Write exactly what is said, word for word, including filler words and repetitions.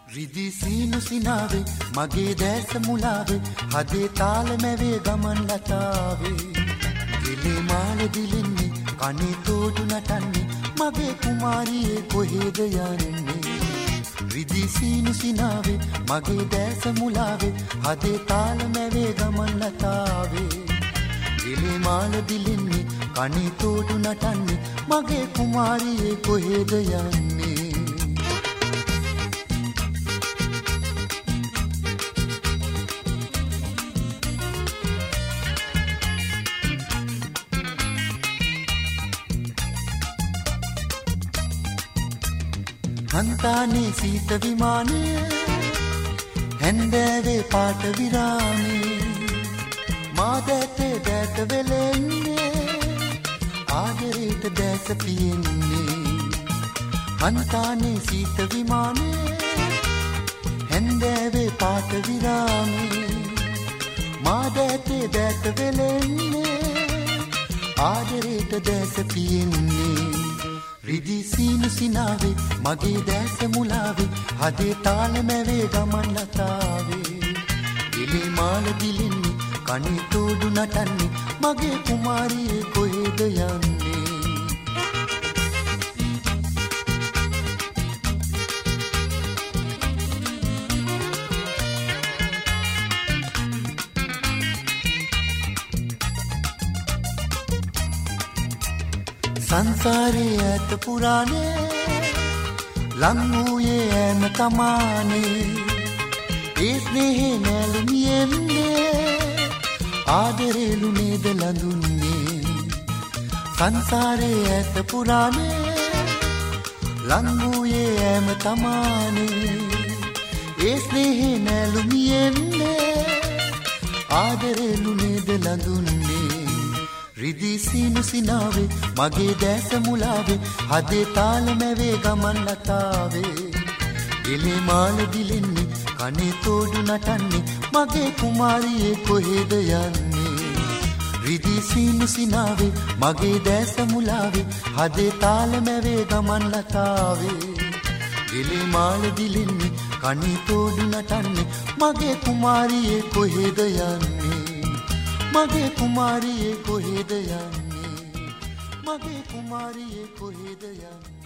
රිදි සීනු සිනාවේ මගේ දැස මුලාවේ හදේ තාල මැවේ ගමන් ලතාවේ ගිලේ මාල දිලින්නේ කනේ තෝඩු නටන්නේ මගේ කුමාරියේ කොහෙද යන්නේ රිදි සීනු සිනාවේ මගේ දැස මුලාවේ හදේ තාල මැවේ ගමන් ලතාවේ ගිලේ මාල දිලින්නේ කනේ තෝඩු නටන්නේ මගේ කුමාරියේ කොහෙද යන්නේ හන්තානේ සීත විමානේ හැන්දෑවේ පාට විරාමේ මා දැතේ දැත වෙලෙන්නේ ආදරේට දැස පියෙන්නේ හන්තානේ සීත විමානේ හැන්දෑවේ පාට විරාමේ මා දැතේ දැත වෙලෙන්නේ ආදරේට දැස පියෙන්නේ රිදි සීනු සිනාවේ මගේ දැස මුලාවේ හදේ තාල මැවේ ගමන් ලතාවේ ගිලේ මාල දිලින්නේ කනේ තෝඩු නටන්නේ මගේ කුමාරියේ කොහෙද යන්නේ සංසාරේ ඇත පුරානේ ලං වූයේ ඇම තමානේ ඒ ස්නේහේ නැලුමියෙන්නේ ආදරේලු නේද ලඳුන්නේ සංසාරේ ඇත පුරානේ ලං වූයේ ඇම තමානේ ඒ ස්නේහේ නැලුමියෙන්නේ ආදරේලු නේද ලඳුන්නේ රිදි සීනු සිනාවේ මගේ දැස මුලාවේ හදේ තාල මැවේ ගමන් ලතාවේ ගිලේ මාල දිලින්නේ කනේ තෝඩු නටන්නේ මගේ කුමාරියේ කොහෙද යන්නේ රිදි සීනු සිනාවේ මගේ දැස මුලාවේ හදේ තාල මැවේ ගමන් ලතාවේ ගිලේ මාල දිලින්නේ කනේ තෝඩු නටන්නේ මගේ කුමාරියේ කොහෙද යන්නේ මගේ කුමාරියේ කොහෙද යන්නේ මගේ කුමාරියේ කොහෙද යන්නේ